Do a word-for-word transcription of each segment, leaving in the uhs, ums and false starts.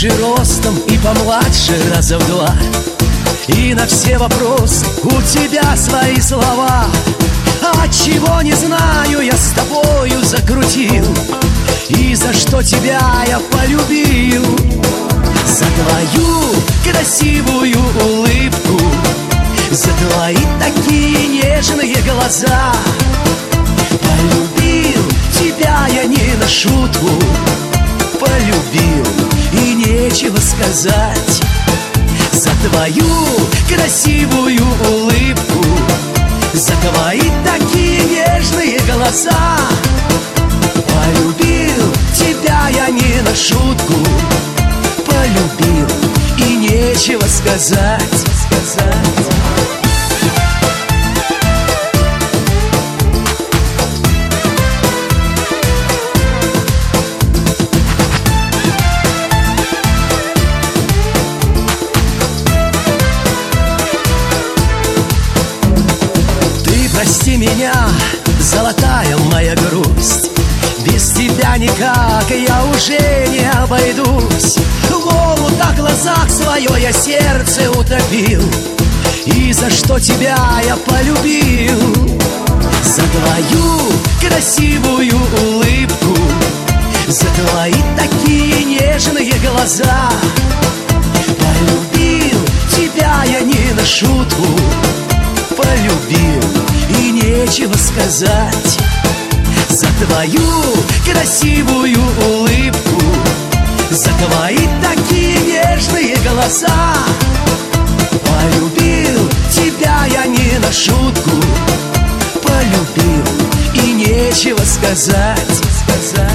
Повыше ростом и помладше раза в два. И на все вопросы у тебя свои слова. А чего не знаю, я с тобою закрутил. И за что тебя я полюбил? За твою красивую улыбку, за твои такие нежные глаза. Полюбил тебя я не на шутку, полюбил и нечего сказать. За твою красивую улыбку, за твои такие нежные глаза. Полюбил тебя я не на шутку, полюбил и нечего сказать, сказать. Прости меня, золотая моя грусть, без тебя никак я уже не обойдусь. В омутах глазах свое я сердце утопил. И за что тебя я полюбил? За твою красивую улыбку, за твои такие нежные глаза. Полюбил тебя я не на шутку, полюбил и нечего сказать. За твою красивую улыбку, за твои такие нежные глаза. Полюбил тебя я не на шутку, полюбил и нечего сказать, сказать.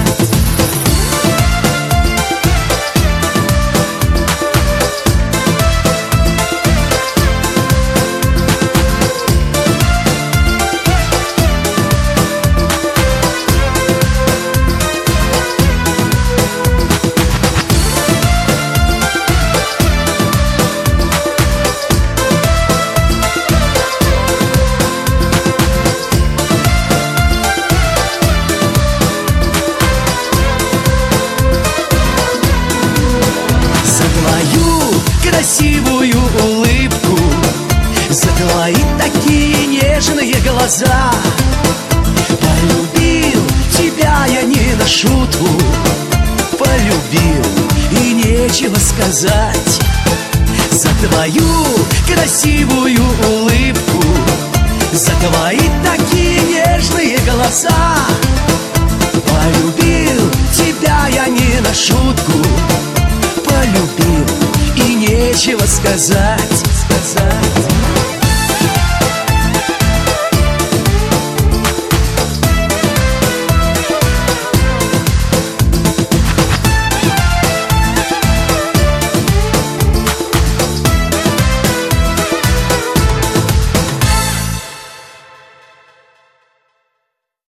Красивую улыбку, за твои такие нежные глаза. Полюбил тебя я не на шутку, полюбил и нечего сказать. За твою красивую улыбку, за твои такие нежные глаза. Полюбил тебя я не на шутку, полюбил и нечего сказать.